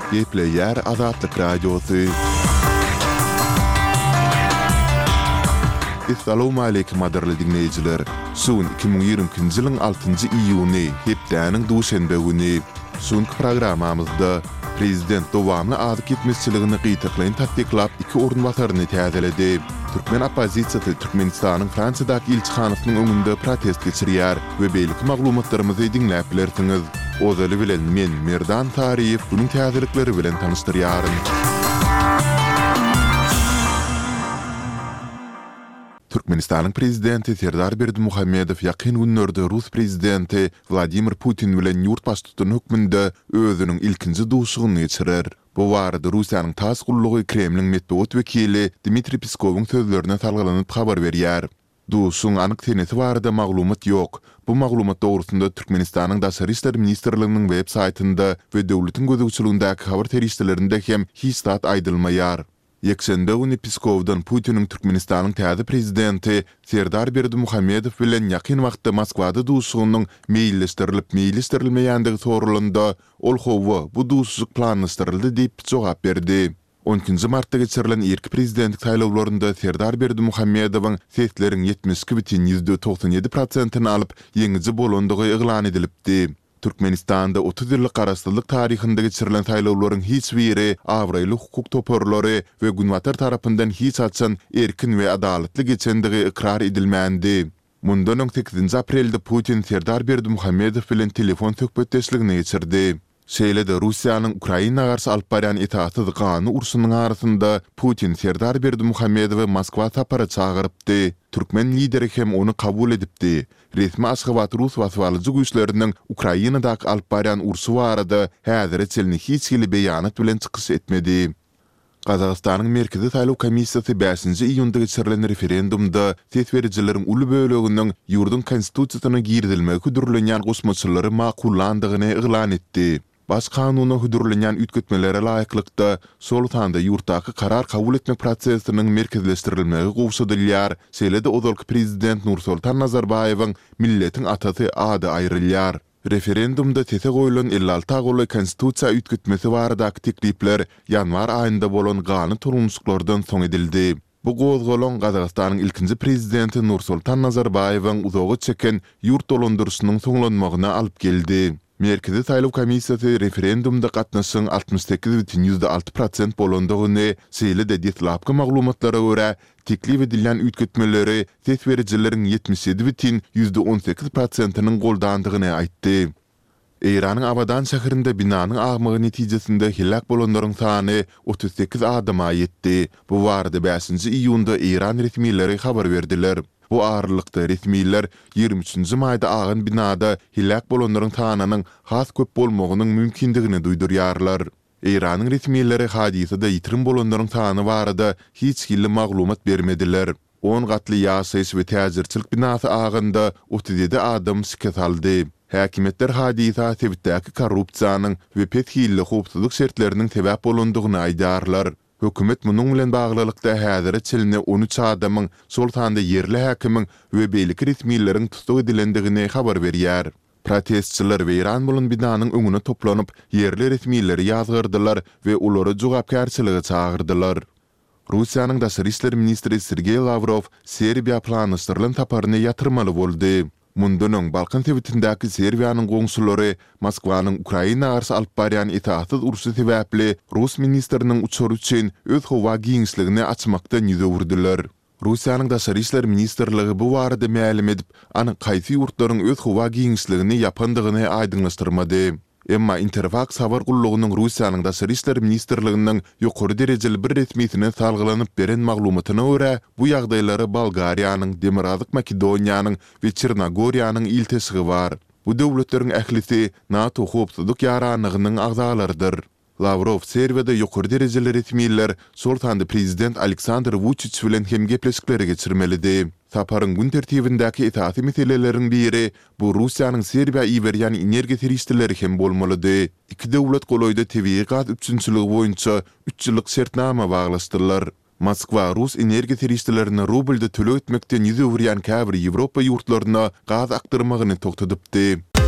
Gepleyer Azatlyk Radiosu. Assalamu alaykum adarly dinleyijiler. Sun 2020-nji ýylyň 6-njy iýuny hepdäniň duşenbe güni sunky programamyzda prezident dowamly adyk gitmesçiligini gytaklaýan tatbiklap 2 orunbasaryny täzeledi. Türkmen opozisiýasy Türkmenistanyň Fransiýadaky elçixanasynyň öňünde protest geçirýär we beýlik maglumatlarymyzy dinläp bilersiňiz. Ozaly bilen men Merdan Tariýew bunyň täzelikleri bilen tanışdyrýaryn. Türkmenistanyň prezidenti Serdar Berdimuhammedow ýakyn günlerde Rus prezidenti Vladimir Putin bilen ýurtbaşlygynyň hökmünde özüniň ilkinji duşugyny geçirer. Bu barada Russiýanyň tas gullugy Kremliň medeniýet wekili Dmitri Peskowyň sözlerine salgylanyp habar berýär. Duşuň anyk tenesi barada maglumat ýok. Bu maglumat dogrusynda Türkmenistanyň Daşary işler ministrliginiň web saýtynda we döwletiň gözegçiligindäki habar terişlerinde hem hiç zat aýdylmaýar. Ýekşende güni Peskovdan Putiniň Türkmenistanyň täze prezidenti Serdar Berdimuhammedow bilen ýakyn wagtda Moskwada duşugynyň meýilleşdirilmeýändigi sorulanda ol howa bu duşuk planlaşdyryldy diýip jogap berdi. 10-njy martda geçirilen erki prezidentlik saýlawlarynda Serdar Berdimuhammedowyň sesleriň 72,97%-ni alyp ýeňiji bolandygy eglan edilipdi. Türkmenistanda 30 ýyllyk garaşdyrlyk taryhynda geçirilen saýlawlaryň hiç biri awraýly hukuk toparlary we günwatar tarapyndan hiç açan erkin we adaletli geçendigi ikrar edilmändi. Mundan 8 aprelde Putin Serdar Berdimuhammedow bilen telefon söhbetdeşligini geçirdi. Şeýlede Russiýanyň Ukraina garşy alyp barýan itaatsyzlygyny urşunyň arasynda Putin Serdar Berdimuhammedowy Moskwa tapara çagyrypdy. Türkmen lideri hem onu kabul edipdi. Resmi Aşgabat Rus waswalyjy güýçleriniň Ukrainadaky alyp barýan urşy barada häzir çelini hiç hili beýanat bilen çykyş etmedi. Gazagystanyň Merkezi Saýlaw Komissiýasy 5-nji iýunda geçirilen referendumda ses berijileriň uly böleginiň ýurdun konstitusiýasyna girdilmegi hudurlanýan gosmaçylary makullandygyny eglan etdi. Baş kanuny hudurlanýan ütgetmelere laýyklykda sol tanda ýurtdaky karar kabul etmek prosesiniň merkezleşdirilmegi gowşadylýar. Şeýlede ozalky prezident Nursultan Nazarbayewiň milletiň atasy ady aýrylýar. Referendumda tese goýulan 56 agly konstitusiýa ütgetmesi baradaky teklipler ýanwar aýynda bolan gany turmuşluklardan soň edildi. Bu gozgolon Gazagystanyň ilkinji prezidenti Nursultan Nazarbayewiň uzagy çeken ýurt dolandyrşynyň soňlanmagyna alyp geldi. Merkezi Saýlaw Komissiýasy referendumda gatnaşyň 68,6% bolandygyny, şeýle-de detlapky maglumatlara görä teklip edilen ütgetmeleri ses berijileriň 77,18%-nyň goldandygyny aýtdy. Eýranyň Abadan şäherinde binanyň agmagy netijesinde helak bolanlaryň sany 38 adama ýetdi. Bu barada 5-nji iýunda Eýran resmiýetleri habar berdiler. Bu ağırlıkta resmiler 23. mayda ağın binada helak bolanlaryň sanynyň has köp bolmagynyň mümkindigini duýdurýarlar. Eýranyň resmiýetleri hadisede ýitirim bolanlaryň sany barada hiç hili maglumat bermediler. 10 gatly ýaşaýyş we täzirçilik binasy ağynda 37 adam şikayet aldy. Häkimetler hadisa sebäpdäki korrupsiýanyň we pethilli hukuk şertleriniň sebäp bolandygyny aýdarlar. Hökümet munyň bilen baglylykda häzir çelini 13 adamyň sol tanda yerli häkimiň we beýlik resmiýetleriň tutuk edilendigini habar berýär. Protestçiler we Eýran bolan binanyň öňüne toplanyp yerli resmiýetleri ýazgyrdylar we ulary jogapkärçiligi çagyrdylar. Russiýanyň Daşary işler ministri Sergey Lavrov Serbiýa planlaşdyrylan taparyny ýatyrmaly boldy. Mundan Balkan sebitindäki Serbiýanyň goňsulary Moskwanyň Ukraina garşy alyp barýan itaatsyz urşy sebäpli Rus ministriniň uçury üçin öz howa giňişligini açmakdan ýüze wurdylar. Russiýanyň Daşary işler ministrligi bu barada ma'lum edip, anyk gaýsy ýurtlaryň öz howa giňişligini ýapandygyny aýdynlaşdyrmady. Emma Interfax habar gullugynyň Russiýanyň Daşary işler ministrliginiň ýokary derejeli bir resmiýetine salgylanyp beren maglumatyna görä, bu ýagdaýlary Bolgariýanyň, Demirazlyk Makedoniýanyň we Çernogoriýanyň iltesigi bar. Bu döwletleriň ählisi NATO howpsuzlyk ýaranygynyň agzalarıdyr. Lavrov Serbiýada ýokary derejeli resmiýetler Sultanda prezident Aleksandr Vučić bilen hem gepleşikleri geçirmelidi. Saparyň gün tertibindäki itaati meseleleriň biri bu Russiýanyň Serbiýa iberýän energiýa terişleri hem bolmalydy. Iki döwlet goloýda tebii gaz üçinçiligi boýunça 3 ýyllyk şertnama baglaşdyrlar. Moskwa Rus energiýa terişlerini rublda төлöp etmekden ýüze wurýan käbir Ýewropa ýurtlaryna gaz aktyrmagyny toktadypdy.